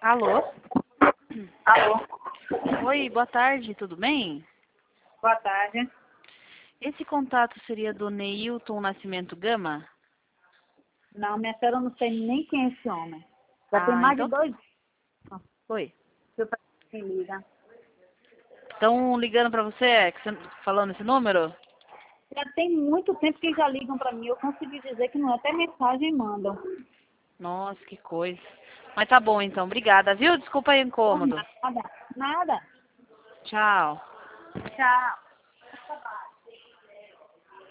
Alô? Alô, Oi, boa tarde, tudo bem? boa tarde. Esse contato seria do Neilton Nascimento Gama? Não, minha senhora, eu não sei nem quem é esse homem. Já tem mais Então. de 2 anos Oi. que eu quem liga. Estão ligando pra você, falando esse número? Já tem muito tempo que já ligam para mim. Eu consegui dizer que não é, até mensagem mandam. Nossa, que coisa. Mas tá bom então, obrigada, viu? Desculpa aí o Por incômodo. nada, nada. Tchau. Tchau.